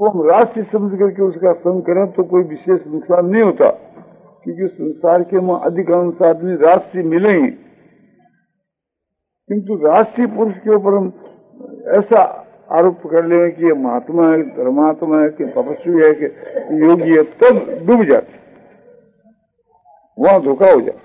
वो हम राष्ट्रीय समझ करके उसका संग करें तो कोई विशेष नुकसान नहीं होता, क्योंकि संसार के वहां अधिकांश आदमी राष्ट्रीय मिले ही। किंतु राष्ट्रीय पुरुष के ऊपर हम ऐसा आरोप कर ले कि ये महात्मा है, धर्मात्मा है, कि तपस्वी है, कि योगी है, तब डूब जाते, वहां धोखा हो जाता।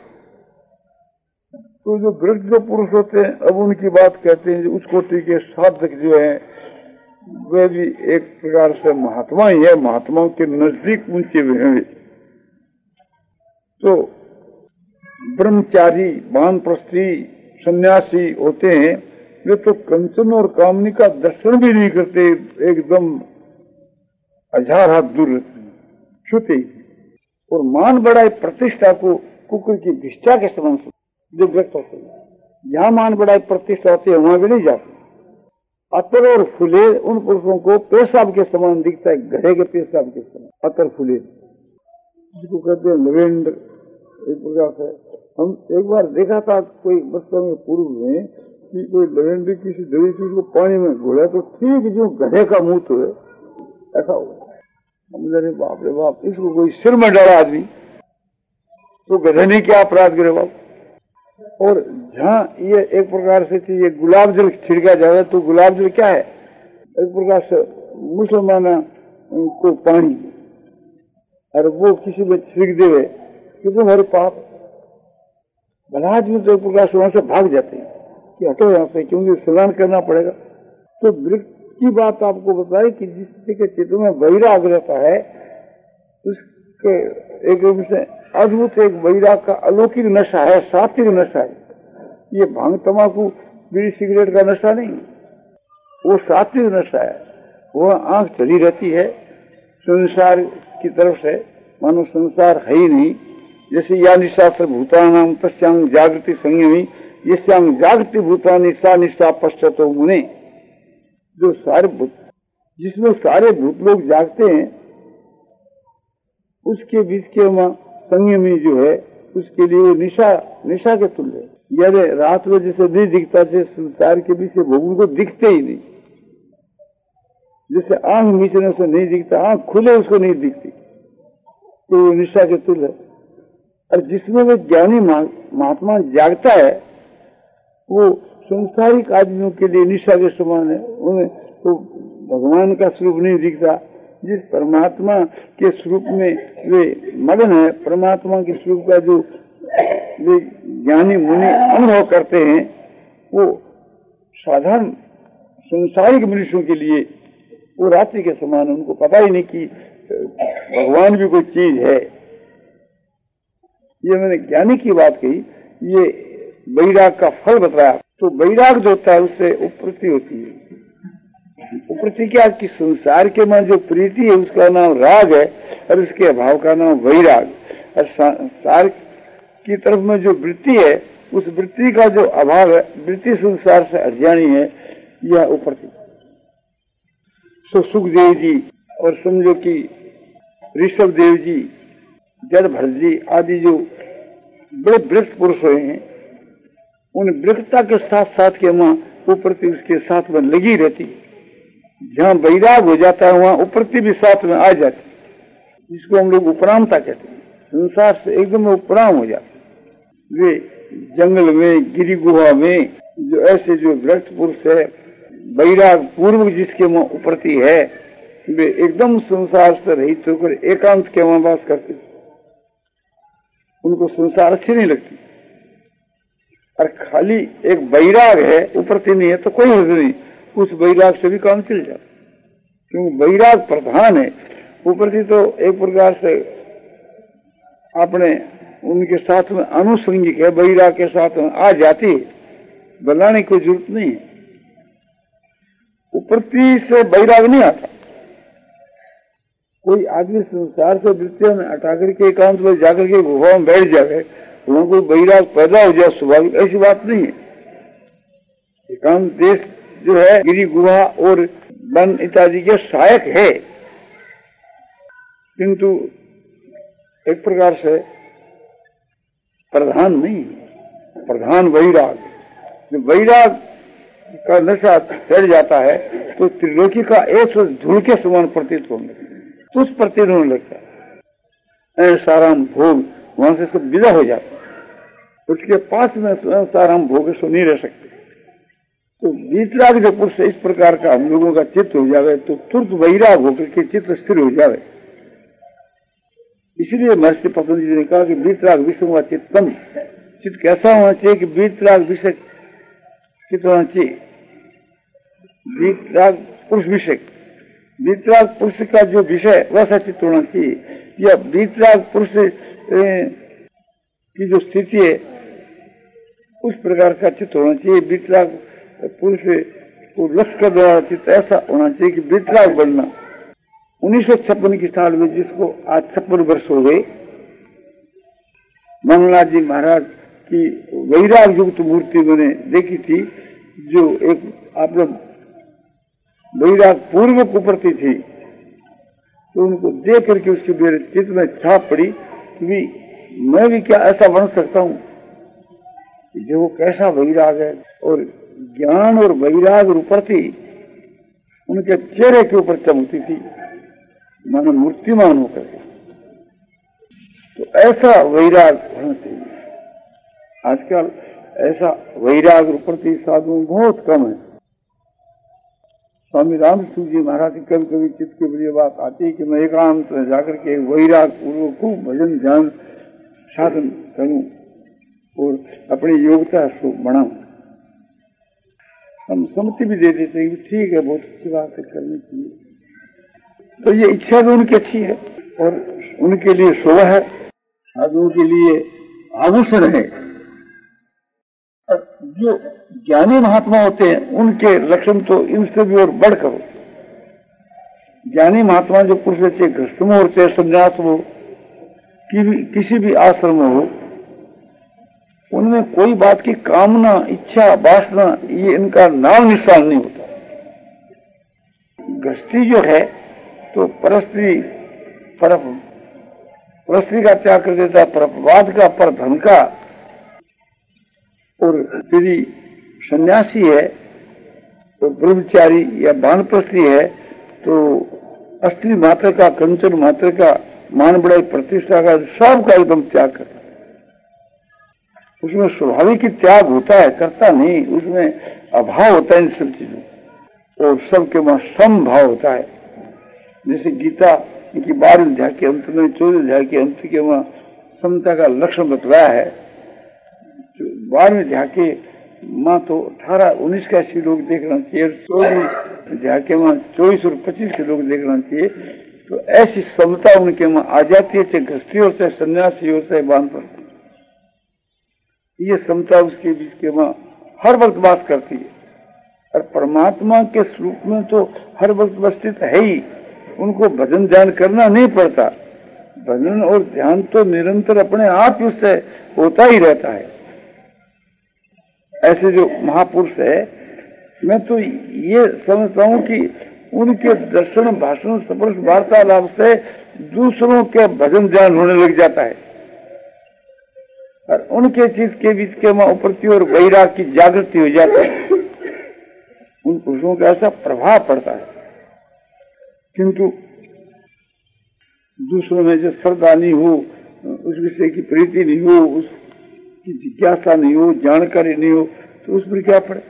तो जो वृद्ध जो पुरुष होते हैं, अब उनकी बात कहते हैं, उस कोटि के साधक जो है वे भी एक प्रकार से महात्मा ही है, महात्माओं के नजदीक ऊंचे हुए हैं। तो ब्रह्मचारी, वानप्रस्थी, सन्यासी होते हैं, वे तो कंचन और कामनी का दर्शन भी नहीं करते, एकदम हजार हाथ दूर छूते। और मान बढ़ाई प्रतिष्ठा को कुकुर की भिष्टा के समान जो व्यक्त होते हैं, जहां मान बढ़ाई प्रतिष्ठा होती है वहां भी नहीं जाते। अतर और फूले उन पुरुषों को पेशाब के समान दिखता है, गधे के पेशाब के समान अतर फूले, जिसको कहते हैं लवेंडर। एक प्रकार से हम एक बार देखा था कोई बच्चों में पूर्व में कि कोई लवेंडर किसी दवी चीज को पानी में घोड़ा तो ठीक जो गधे का मुंह तो है ऐसा हुआ। हम बाप रे बाप, इसको कोई सिर में डाला आदमी तो गधे ने क्या अपराध करे बाप। और जहाँ ये एक प्रकार से कि ये गुलाब जल छिड़का जाए तो गुलाब जल क्या है, एक प्रकार से मुसलमान को पानी, और वो किसी में छिड़क देवे कि तुम्हारे पाप भला आदमी तो एक प्रकार से वहां से भाग जाते हैं कि हटो यहाँ से, क्योंकि स्नान करना पड़ेगा। तो वृक्ष की बात आपको बताए कि जिसके के चित्त में वैराग रहता है उसके एक रूप से अद्भुत एक वैराग का अलौकिक नशा है, सात्विक नशा है। ये भांग तमाकू बीड़ी सिगरेट का नशा नहीं, वो सात्विक नशा है। वो आंख चली रहती है संसार की तरफ से, मानो संसार है ही नहीं। जैसे या निशा भूतानाम तस्यांग जागृति संयमी यस्यांग जागृति भूतानि सा निशा पश्चातो मुने। जो सारे भूत, जिसमें सारे भूत लोग जागते हैं, उसके बीच के वहां संयमी जो है उसके लिए वो निशा के तुल्य है। यदि रात में जैसे नहीं दिखता, जैसे संसार के बीच भोगों को दिखते ही नहीं, जैसे आंख मीचने से नहीं दिखता, आंख खुले उसको नहीं दिखती, तो वो निशा के तुल्य है। और जिसमें वो ज्ञानी महात्मा जागता है वो संसारिक आदमियों के लिए निशा के समान है। उन्हें तो भगवान का स्वरूप नहीं दिखता। जिस परमात्मा के स्वरूप में वे मगन है, परमात्मा के स्वरूप का जो वे ज्ञानी मुनि अनुभव करते हैं, वो साधारण संसारिक मनुष्यों के लिए वो रात्रि के समान। उनको पता ही नहीं कि भगवान भी कोई चीज है। ये मैंने ज्ञानी की बात कही, ये वैराग का फल बताया। तो वैराग जो होता है उससे उपरति होती है। उपरति क्या कि संसार के मन जो प्रीति है उसका नाम राग है और उसके अभाव का नाम वैराग। और संसार की तरफ में जो वृत्ति है उस वृत्ति का जो अभाव है, वृत्ति संसार से अज्ञानी है, यह उपरति। सो सुखदेव जी और समझो कि ऋषभ देव जी, जड़भरत जी आदि जो बड़े वृत्त पुरुष हुए हैं, उन वृत्तता के साथ साथ के वहां उपरति उसके साथ में लगी रहती। जहां वैराग हो जाता है वहां उपरति भी साथ में आ जाती, जिसको हम लोग उपरामता कहते हैं। संसार से एकदम उपराम हो जाते। वे जंगल में, गिरी गुहा में जो ऐसे जो वृत्त पुरुष है, वैराग पूर्व जिसके वहां उपरति है, वे एकदम संसार से रहित होकर एकांत के वहां वास करते। उनको संसार अच्छी नहीं लगती। और खाली एक वैराग है, उपरति नहीं है, तो कोई हर्ज नहीं, उस वैराग से भी काम चल जाता, क्योंकि वैराग प्रधान है। उपरति तो एक प्रकार से अपने उनके साथ में अनुसंगिक है, वैराग के साथ में आ जाती है, बनाने की जरूरत नहीं है। उपरति से वैराग नहीं आता। कोई आदमी संसार से वृत्तियों में हटा करके एकांत में जाकर के गुफा में बैठ जाए, वहां कोई वैराग पैदा हो जाए स्वाभाविक, ऐसी बात नहीं है। एकांत देश जो है गिरी गुहा और वन इत्यादि के सहायक है, किंतु एक प्रकार से प्रधान नहीं है। प्रधान वैराग, जो वैराग का नशा चढ़ जाता है तो त्रिलोकी का ऐसा धूल के समान प्रतीत होने तो उस प्रतीत होने लगता है। साराम भोग वहां से सब विदा हो जाता है, उसके पास में साराम भोग सो नहीं रह सकते। तो वीतराग जो पुरुष इस प्रकार का हम लोगों का चित्त हो जावे तो तुरंत वैराग होकर के चित्त स्थिर हो जावे। इसलिए महर्षि पतंजलि जी ने कहा कि वीतराग विषम चित्तम, चित्त कैसा होना चाहिए कि वीतराग विषय चित्त होना चाहिए, वीतराग पुरुष विषय, वीतराग पुरुष का जो विषय वैसा चित्त होना चाहिए, या वीतराग पुरुष की जो स्थिति है उस प्रकार का चित्त होना चाहिए। वीतराग पुरुष को लक्ष्य कर रहा चित्त ऐसा होना चाहिए कि वीतराग बनना। 1956 की साल में, जिसको आज 56 वर्ष हो गए, मंगलनाथ जी महाराज की वैराग युक्त मूर्ति मैंने देखी थी, जो एक आप लोग वैराग पूर्व को प्रति थी। तो उनको देख करके उसके मेरे चित्त में छाप पड़ी कि मैं भी क्या ऐसा बन सकता हूँ। जो कैसा वैराग है, और ज्ञान और वैराग रूपरती उनके चेहरे के ऊपर चमकती थी, मानो मूर्तिमान होकर। तो ऐसा वैराग होना चाहिए। आजकल ऐसा वैराग रूपरती साधु बहुत कम है। स्वामी रामसूर जी महाराज की कभी कभी चित्त के बड़ी बात आती है कि मैं एकांत में जाकर के वैराग पूर्वक खूब भजन ध्यान साधन करूं और अपनी योग्यता को बढ़ाऊं। हम सम्मति भी दे देते हैं कि ठीक है, बहुत अच्छी बात है, करनी चाहिए। तो ये इच्छा भी उनकी अच्छी है और उनके लिए शोभा है, साधुओं के लिए आभूषण है। और जो ज्ञानी महात्मा होते हैं उनके लक्षण तो इनसे भी और बढ़कर हो। ज्ञानी महात्मा जो पुरुष अच्छे गृहस्थ में होते हैं, संन्यास हो किसी भी आश्रम में हो, उनमें कोई बात की कामना, इच्छा, वासना ये इनका नाम निशान नहीं होता। गृहस्थी जो है तो परस्त्री का त्याग कर देता, परपवाद का, पर धन का। और यदि सन्यासी है तो ब्रह्मचारी या वानप्रस्थी है तो असली मात्र का, कंचन मात्र का, मान बढ़ाई प्रतिष्ठा का, सबका एकदम त्याग करता। उसमें स्वाभाविक ही त्याग होता है, करता नहीं, उसमें अभाव होता है इन सब चीजों, और सबके वहां सम भाव होता है। जैसे गीता की 12 अध्याय के अंत में, 14 अध्याय के अंत के वहां समता का लक्षण बतलाया है। 12 अध्याय के माँ तो 18-19 का श्लोक देखना चाहिए, 14 अध्याय के माँ 24 और 25 श्लोक देखना चाहिए। तो ऐसी समता उनके वहां आ जाती है, चाहे गृहस्थी हो, चाहे सन्यासी हो, चाहे वानप्रस्थी। ये समता उसके बीच के वहां हर वक्त बात करती है। और परमात्मा के स्वरूप में तो हर वक्तवस्थित है ही, उनको भजन ध्यान करना नहीं पड़ता। भजन और ध्यान तो निरंतर अपने आप ही उससे होता ही रहता है। ऐसे जो महापुरुष है, मैं तो ये समझता हूँ कि उनके दर्शन, भाषण, स्पर्श, वार्तालाप से दूसरों के भजन ध्यान होने लग जाता है, और उनके चीज के बीच के उपरती और वैराग की जागृति हो जाती है। उन पुरुषों का ऐसा प्रभाव पड़ता है। किंतु दूसरों में जो श्रद्धा नहीं हो, उस विषय की प्रीति नहीं हो, उसकी जिज्ञासा नहीं हो, जानकारी नहीं हो, तो उस पर क्या पड़े।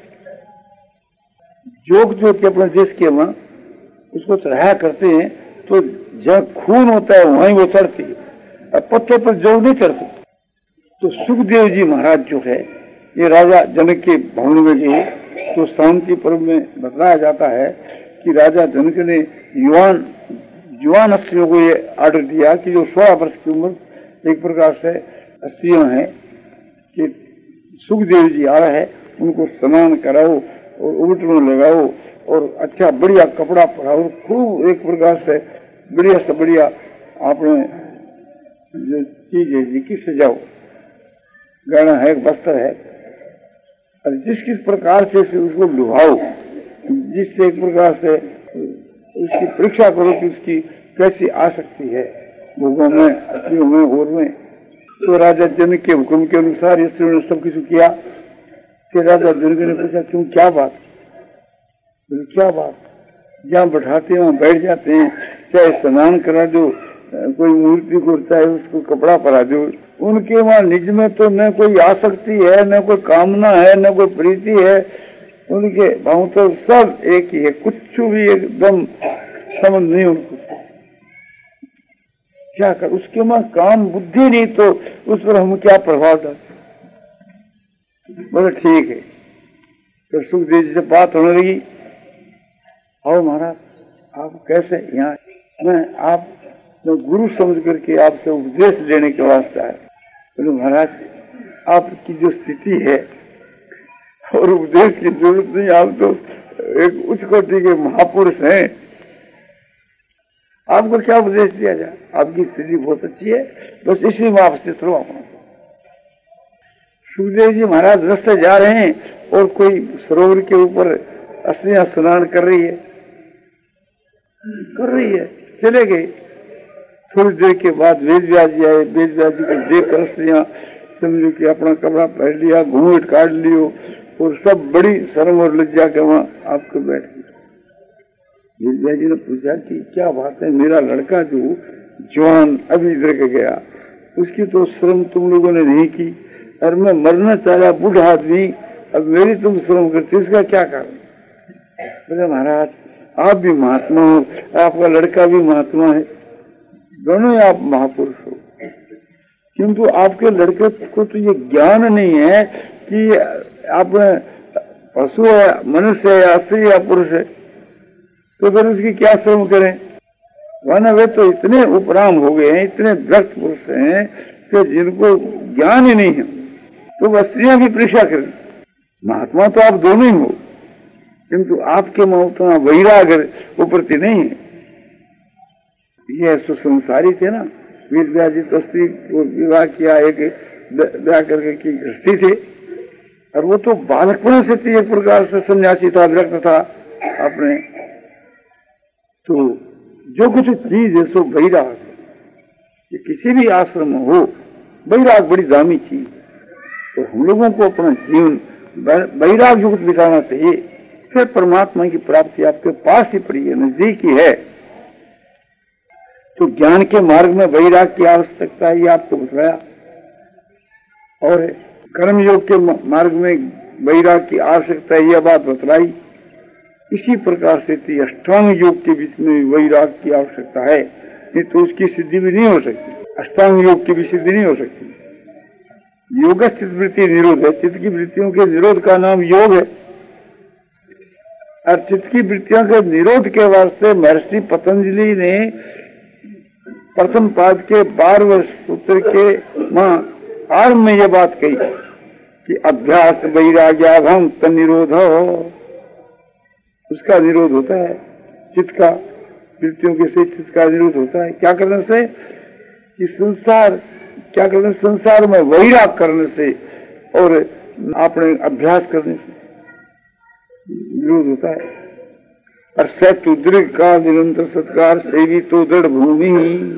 जोग जो कि अपने देश के वहां उसको चढ़ाया करते हैं, तो जहाँ खून होता है वहीं वो चढ़ती है, और पत्थर पर जोग नहीं चढ़ती। तो सुखदेव जी महाराज जो है, ये राजा जनक के भवन में गए, तो शांति पर्व में बताया जाता है कि राजा जनक ने युवान स्त्रियों को ये आर्डर दिया कि जो 16 वर्ष की उम्र एक प्रकार से स्त्रियां हैं, कि सुखदेव जी आ रहे हैं, उनको स्नान कराओ और उबटन लगाओ और अच्छा बढ़िया कपड़ा पहनाओ, खूब एक प्रकार से बढ़िया से बढ़िया आपने जो चीज है जी की सजाओ, गहना है, वस्त्र है, और जिस किस प्रकार से उसको लुभाओ, जिससे एक प्रकार से उसकी परीक्षा करो कि उसकी कैसी आ सकती है भोगों में, स्त्रियों में, और में। तो राजा जनक के हुक्म के अनुसार स्त्रियों ने सब कुछ किया। फिर राजा जनक ने पूछा, क्यों, क्या बात? क्या बात, जहाँ बैठाते हैं वहाँ बैठ जाते हैं, चाहे स्नान करा दो, कोई मूर्ति को चाहे उसको कपड़ा पहना दो, उनके वहाँ निज में तो न कोई आसक्ति है, न कोई कामना है, न कोई प्रीति है, उनके भाव तो सब एक ही है, कुछ भी एकदम समझ नहीं उनको। क्या कर, उसके वहाँ काम बुद्धि नहीं तो उस पर हम क्या प्रभाव डालते। बोले ठीक है। तो सुखदेव जी से बात होने लगी, आओ महाराज आप कैसे यहाँ, मैं गुरु समझ करके आपसे उपदेश देने के वास्ते आया। बोले महाराज आपकी जो स्थिति है और उपदेश की जरूरत नहीं, आप तो एक उच्च कोटि के महापुरुष हैं, आपको क्या उपदेश दिया जाए, आपकी स्थिति बहुत अच्छी है, बस इसी में आप स्थित रहो। सुखदेव जी महाराज रास्ते जा रहे हैं और कोई सरोवर के ऊपर अस्थियां स्नान कर रही है, चले गए। थोड़ी देर के बाद वेद व्यास जी आए, वेद व्यास जी को देख कर अस्थियां समझो कि अपना कपड़ा पहन लिया, घूंघट काट लियो और सब बड़ी शर्म और लज्जा के वहां आपको बैठ गए। वेद व्यास जी ने पूछा कि क्या बात है, मेरा लड़का जो जवान अभी इधर के गया, उसकी तो शर्म तुम लोगों ने नहीं की, और मैं मरना चाह रहा बूढ़ा आदमी, अब मेरी तुम श्रम करते, इसका क्या कारण। बोले महाराज आप भी महात्मा हो, आपका लड़का भी महात्मा है, दोनों ही आप महापुरुष हो, किंतु आपके लड़के को तो ये ज्ञान नहीं है कि आप पशु है, मनुष्य है, स्त्री या पुरुष है, तो फिर उसकी क्या श्रम करें। वरना वे तो इतने उपराम हो गए हैं, इतने व्यक्त पुरुष हैं कि जिनको ज्ञान ही नहीं है, तो वह स्त्रियां की परीक्षा करें। महात्मा तो आप दोनों ही हो, किंतु आपके में उतना वैराग प्रति नहीं है। ये सुसंसारी थे ना, वेद व्यास जी तो स्त्री को विवाह किया, एक ब्याह करके की गृहस्थी थे, और वो तो बालकपन से थी, एक प्रकार से सन्यासी था, व्यक्त था अपने। तो जो कुछ चीज है सो वैराग, ये किसी भी आश्रम में हो, वैराग बड़ी दामी चीज। तो हम लोगों को अपना जीवन वैराग युक्त बिताना चाहिए, फिर परमात्मा की प्राप्ति आपके पास ही पड़ी है, नजदीक ही है। तो ज्ञान के मार्ग में वैराग की आवश्यकता है, ये आपको बताया, और कर्म योग के मार्ग में वैराग की आवश्यकता है, यह बात बतलाई। इसी प्रकार से अष्टांग योग के बीच में वैराग की आवश्यकता है, नहीं तो उसकी सिद्धि भी नहीं हो सकती। अष्टांग योग की भी सिद्धि नहीं हो सकती। योग चित्त वृत्ति निरोध है, चित्त की वृत्तियों के निरोध का नाम योग है, और चित्त की वृत्तियों के निरोध के वास्ते महर्षि पतंजलि ने प्रथम पाद के 12वें सूत्र के आरंभ में यह बात कही कि अभ्यास वैराग्याभम तन्निरोध, उसका निरोध होता है, चित्त का वृत्तियों के से चित्त का निरोध होता है। क्या करने से कि क्या करने, संसार में वैराग करने से और अपने अभ्यास करने से विरोध होता है। और सत्य दृढ़ का निरंतर सत्कार सेवी तो दृढ़ भूमि,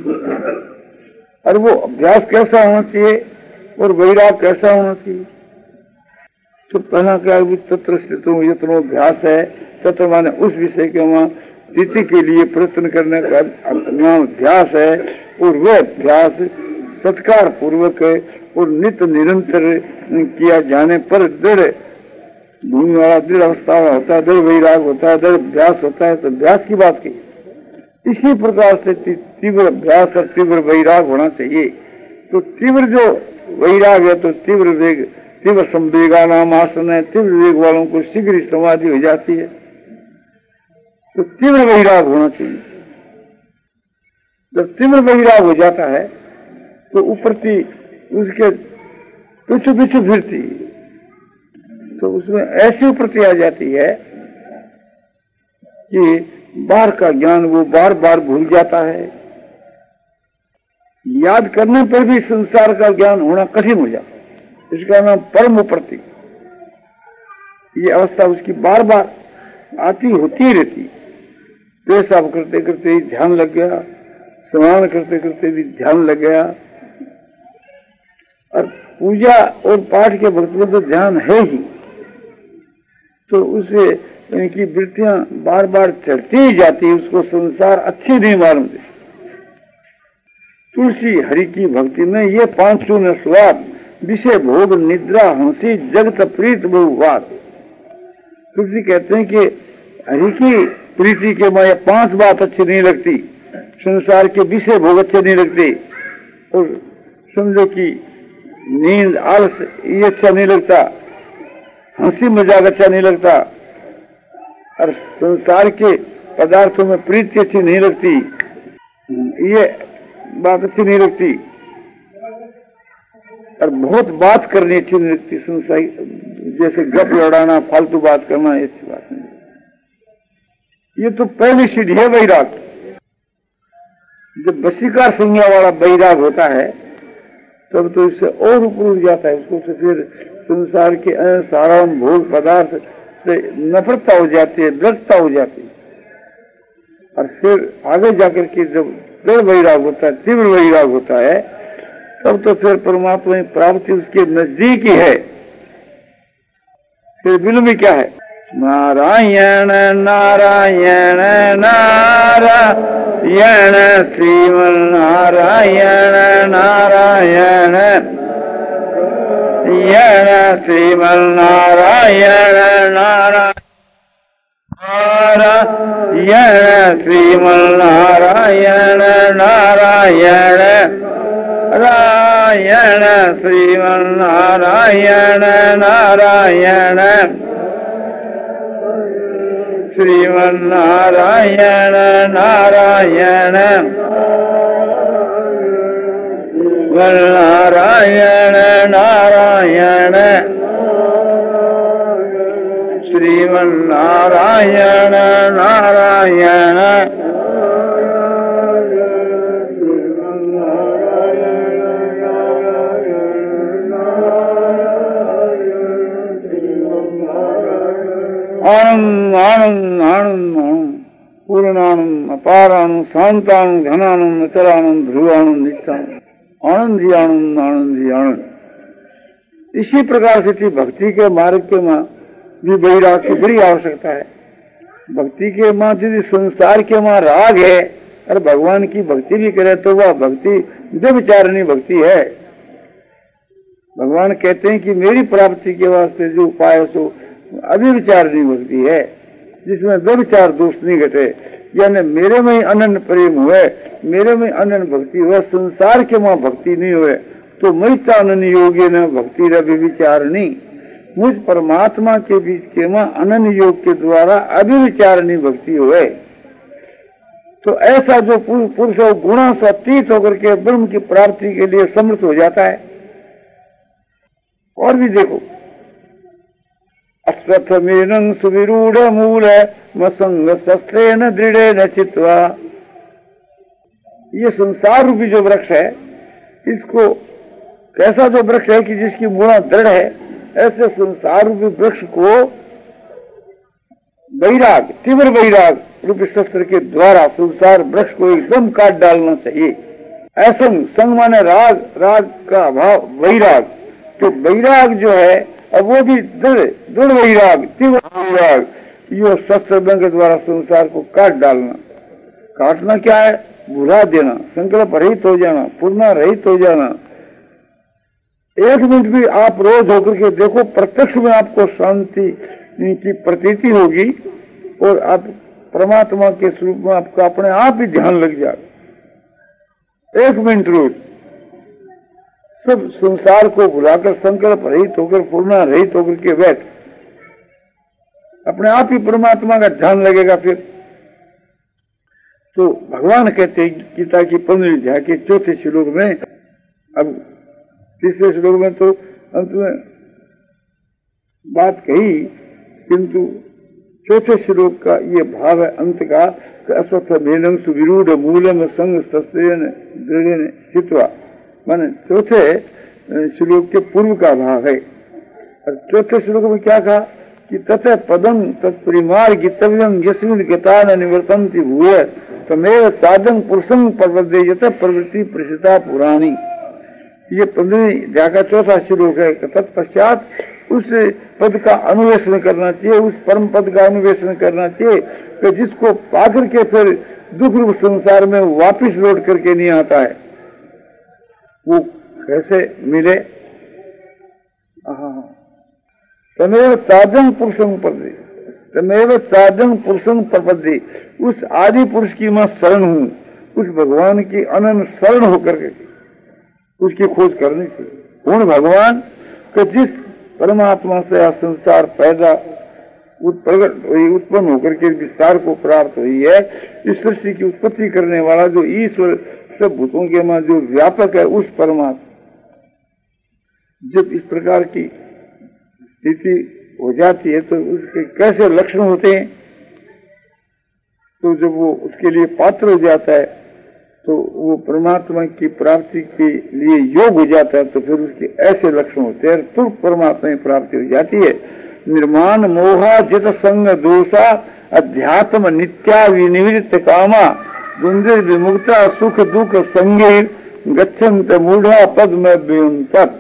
और वो अभ्यास कैसा होना चाहिए और वैराग कैसा होना चाहिए। तो पहला क्या, तत्र स्थितो यत्नो अभ्यास है, तत्र माने उस विषय के वहां स्थिति के लिए प्रयत्न करने का अपना अभ्यास है, और वह अभ्यास सत्कार पूर्वक और नित्य निरंतर किया जाने पर दृढ़ भूमि वाला दृढ़ अवस्था होता है, दृढ़ वैराग होता है, दृढ़ अभ्यास होता है। तो अभ्यास की बात की, इसी प्रकार से तीव्र अभ्यास और तीव्र वैराग होना चाहिए। तो तीव्र जो वैराग है तो तीव्र वेग, तीव्र संवेगा नाम आसन है, तीव्र वेग वालों को शीघ्र ही समाधि हो जाती है। तो तीव्र वैराग होना चाहिए। जब तीव्र वैराग हो जाता है तो उपरती उसके पीछे पीछे फिरती, तो उसमें ऐसी उपरती आ जाती है कि बाहर का ज्ञान वो बार बार भूल जाता है। याद करने पर भी संसार का ज्ञान होना कठिन हो जाता है। इसका नाम परम उपरती। ये अवस्था उसकी बार बार आती होती रहती। पेशाब करते करते ही ध्यान लग गया, स्नान करते करते भी ध्यान लग गया, और पूजा और पाठ के वक्त में तो ध्यान है ही। तो उसे इनकी वृत्तियां बार बार चढ़ती ही जाती, उसको संसार अच्छी नहीं मालूम थी। तुलसी हरि की भक्ति में ये पांचों न स्वाद, विषय भोग निद्रा हंसी जगत प्रीत बहुवाद। तुलसी कहते हैं कि हरि की प्रीति के माया 5 बात अच्छी नहीं लगती, संसार के विषय भोग अच्छे नहीं लगते, और समझो कि नींद आलस ये अच्छा नहीं लगता, हंसी मजाक अच्छा नहीं लगता, और संसार के पदार्थों में प्रीति अच्छी नहीं लगती, ये बात अच्छी नहीं लगती, और बहुत बात करनी अच्छी नहीं लगती। संसार जैसे गप लड़ाना, फालतू बात करना, ऐसी बात नहीं। ये तो पहली सीढ़ी है वैराग। जब वशीकार संज्ञा वाला वैराग होता है तब तो इससे और ऊपर उठ जाता है, उसको तो फिर संसार के सारा भोग पदार्थ से नफरतता हो जाती है, विरक्तता हो जाती है, और फिर आगे जाकर के जब दृढ़ वैराग होता है, तीव्र वैराग होता है, तब तो फिर परमात्मा की प्राप्ति उसके नजदीक ही है। फिर विलंब क्या है? नारायण नारायण नारायण श्रीमन नारायण नारायण श्रीमन नारायण नारायण श्रीमन नारायण नारायण नारायण श्रीमन नारायण नारायण श्रीमन नारायण नारायण नारायण नारायण श्रीमन नारायण नारायण आनंद आनंद आनंद आनंद पूर्णानंद अपारानंद शांतानंद घनानंद अचलानंद ध्रुवानंद नित्यानंद आनंद ही आनंद आनंद ही आनंद। इसी प्रकार से भक्ति के मार्ग के माँ भी वैराग की बड़ी आवश्यकता है। भक्ति के माँ यदि संसार के माँ राग है और भगवान की भक्ति भी करे तो वह भक्ति व्यभिचारिणी भक्ति है। भगवान कहते हैं कि मेरी प्राप्ति के वास्ते जो उपाय है सो अभिविचारिणी भक्ति है, जिसमें व्यभिचार दोष नहीं घटे, यानी मेरे में ही अनन्य प्रेम हुए, मेरे में अनन्य भक्ति हुए, संसार के माँ भक्ति नहीं हुए तो मई अनन्य योगी न भक्ति रविचारणी, मुझ परमात्मा के बीच के माँ अनन्य योग के द्वारा अभिविचारणी भक्ति हुए। तो ऐसा जो पुरुष गुणों से अतीत होकर के ब्रह्म की प्राप्ति के लिए समर्थ हो जाता है। और भी देखो, अश्वत्थमेनं सुविरूढ़ मूल मसंग शस्त्रेण दृढ़ेन चित्वा, ये संसार रूपी जो वृक्ष है, इसको कैसा जो वृक्ष है कि जिसकी मूला दृढ़ है, ऐसे संसार रूपी वृक्ष को वैराग, तीव्र वैराग रूपी शस्त्र के द्वारा संसार वृक्ष को एकदम काट डालना चाहिए। ऐसा संग माने राग, राग का अभाव वैराग, तो वैराग जो है अब वो भी दृढ़ वैराग, तीव्र वैराग, ये शस्त्र के द्वारा संसार को काट डालना। काटना क्या है? भुला देना, संकल्प रहित हो जाना, पूर्ण रहित हो जाना। 1 मिनट भी आप रोज होकर के देखो, प्रत्यक्ष में आपको शांति की प्रतीति होगी और आप परमात्मा के स्वरूप में आपका अपने आप ही ध्यान लग जाएगा। 1 मिनट रोज सब संसार को भुलाकर संकल्प रहित होकर, पूर्ण रहित होकर के बैठ, अपने आप ही परमात्मा का ध्यान लगेगा। फिर तो भगवान कहते हैं गीता की 15वीं अध्याय के 4थे श्लोक में, अब 3रे श्लोक में तो अंत में बात कही, किंतु 4थे श्लोक का ये भाव है अंत का, अश्वत्थमेनं सुविरूढ़ मूलम संग शस्त्रेण दृढ़ेन चित्वा, माने 4थे श्लोक के पूर्व का भाव है। और 4थे श्लोक में क्या कहा कि तथा पदम तत्परिमार्गितव्यम यस्मिन् गता न निवर्तन्ति भूय तमेव साधन पुरुषं प्रवर्तेयत प्रवृत्ति प्रसिता पुराणी। ये 15वीं अध्याय का 4था श्लोक है। तत्पश्चात उस पद का अन्वेषण करना चाहिए, उस परम पद का अन्वेषण करना चाहिए कि जिसको पाकर के फिर दुख रूप संसार में वापिस लौट करके नहीं आता है, वो कैसे मिले। तमेव ताजंग पुरुषं प्रपद्ये, तमेव ताजंग पुरुषं प्रपद्ये, उस आदि पुरुष की मैं शरण हूं, उस भगवान की अनंत शरण होकर के उसकी खोज करनी चाहिए। कौन भगवान? कि जिस परमात्मा से यह संसार पैदा प्रकट हुई, उत्पन्न होकर के विस्तार को प्राप्त हुई है, इस सृष्टि की उत्पत्ति करने वाला जो ईश्वर सब भूतों के में जो व्यापक है, उस परमात्मा जब इस प्रकार की स्थिति हो जाती है तो उसके कैसे लक्षण होते हैं। तो जब वो उसके लिए पात्र हो जाता है तो वो परमात्मा की प्राप्ति के लिए योग हो जाता है, तो फिर उसके ऐसे लक्षण होते हैं, तो परमात्मा की प्राप्ति हो जाती है। निर्माण मोहा जित संग दोषा अध्यात्म नित्या विनिवृत्त कामा द्वंद्व विमुक्ता सुख दुख संगे गच्छन्त मूढ़ा पद में वियुंतक।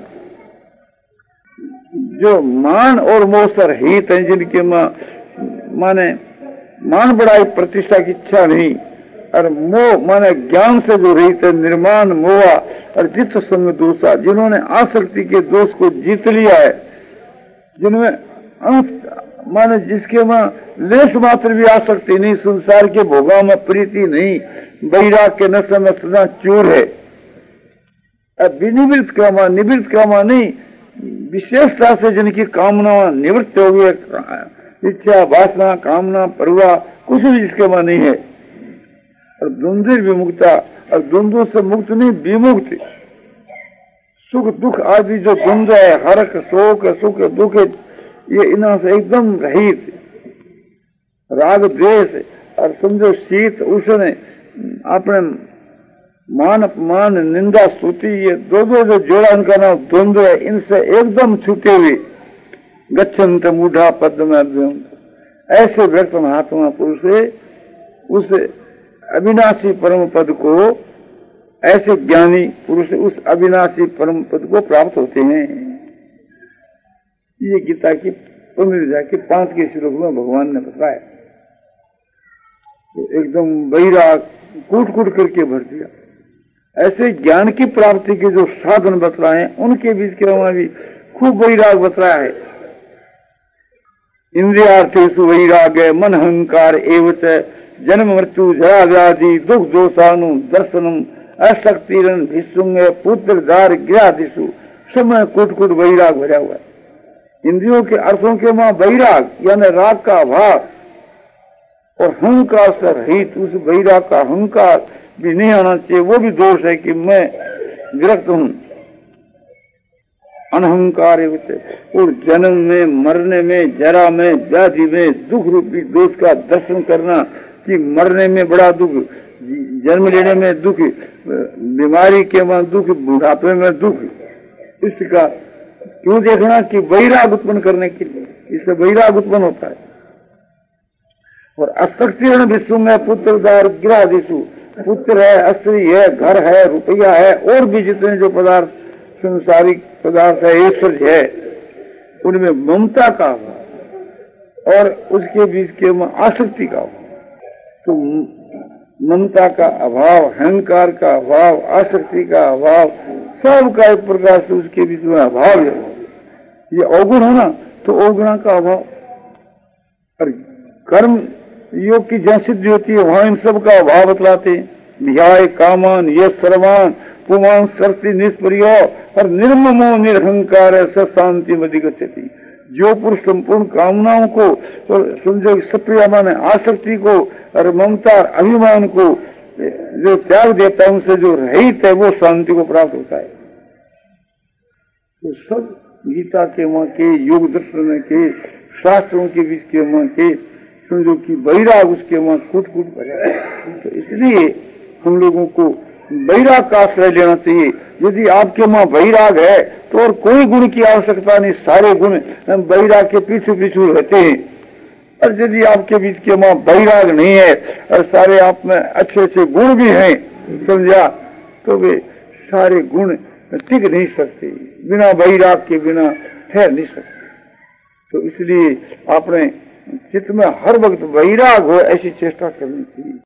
जो मान और मोह से रहित हैं, जिनके माने मान बढ़ाई प्रतिष्ठा की इच्छा नहीं, और मोह माने ज्ञान से जो रहित है, निर्माण मोहा और जित संग दोषा, जिन्होंने आसक्ति के दोष को जीत लिया है, जिनमें माने जिसके में लेश मात्र भी आसक्ति नहीं, संसार के भोगा में प्रीति नहीं, बैराग के नशे में सदा चूर है, विनिवृत्त कामा, निवृत्त कामा नहीं, विशेषता से जिनकी कामना निवृत्त हो गई, इच्छा वासना कामना परवा कुछ भी जिसके में नहीं है, और द्वंद्व विमुक्ता, और द्वंद्वों से मुक्त नहीं, विमुक्त, सुख दुख आदि जो द्वंद्व है, हर्ष शोक सुख दुख, ये इन्हों से एकदम रहित, राग द्वेष और समझो शीत उष्ण, अपने मान अपमान निंदा स्तुति, ये दो जो जोड़ा उनका नाम द्वंद्व है, इनसे एकदम छूटे हुए गच्छन्त मूढ़ा पद में अभ्यंत, ऐसे व्यक्त महात्मा पुरुष से उस अविनाशी परम पद को, ऐसे ज्ञानी पुरुष उस अविनाशी परम पद को प्राप्त होते हैं। ये गीता की 15 के 5 के श्लोक में भगवान ने बताया। तो एकदम वैराग कूट कूट करके भर दिया। ऐसे ज्ञान की प्राप्ति के जो साधन बतलाए हैं, उनके बीच के वहां भी खूब वैराग बतलाया है। इंद्रियार्थेषु वैराग मन अहंकार एवच जन्म मृत्यु जरा व्याधि दुख दोषानु दर्शनम अशक्तिरन भिसुंग पुत्र दार गिरादिशु, सब में कुट कुट वैराग भरा हुआ है। इंद्रियों के अर्थों के वहां वैराग यानी राग का अभाव और अहंकार से रहित, उस वैराग का अहंकार भी नहीं आना चाहिए, वो भी दोष है कि मैं विरक्त हूं। अनहंकार और जन्म में मरने में जरा में व्याधि में दुख रूपी दोष का दर्शन करना, कि मरने में बड़ा दुख, जन्म लेने में दुख, बीमारी के में दुख, बुढ़ापे में दुख, इसका क्यों देखना कि वैराग उत्पन्न करने के लिए, इससे वैराग उत्पन्न होता है। और अशक्तिरण विश्व में पुत्र दार गिरादिशु, पुत्र है, स्त्री है, घर है, रुपया है, और भी जितने जो पदार्थ संसारिक पदार्थ है, ऐश्वर्य है, उनमें ममता का अभाव और उसके बीच के में आसक्ति का अभाव। तो ममता का अभाव, अहंकार का अभाव, आसक्ति का अभाव, सबका एक प्रकार से उसके बीच में अभाव है। ये अवगुण है ना, तो अवगुणा का अभाव। और कर्म योग की जहाँ सिद्धि होती है वहां इन सब का अभाव बतलाते हैं। न्याय कामान ये सर्वान पुमान सरती निष्प्रिय और निर्ममो निरहंकार से शांति में दिगच्छति। जो पुरुष संपूर्ण कामनाओं को और समझो सप्रिय माने आसक्ति को और ममता और अभिमान को जो त्याग देता है, उनसे जो रहित है, वो शांति को प्राप्त होता है। तो सब गीता के मां के, योग दर्शन के, शास्त्रों के बीच के मां के, समझो कि वैराग उसके मां कूट कूट भरे। तो इसलिए हम लोगों को वैराग का आश्रय लेना चाहिए। यदि आपके मां वैराग है तो और कोई गुण की आवश्यकता नहीं, सारे गुण हम वैराग के पीछे पीछे रहते हैं। और यदि आपके बीच के मां वैराग नहीं है और सारे आप में अच्छे अच्छे गुण भी हैं, समझा, तो वे सारे गुण टिक नहीं सकते, बिना वैराग के बिना ठहर नहीं सकते। तो इसलिए अपने चित्त में हर वक्त वैराग हो ऐसी चेष्टा करनी चाहिए।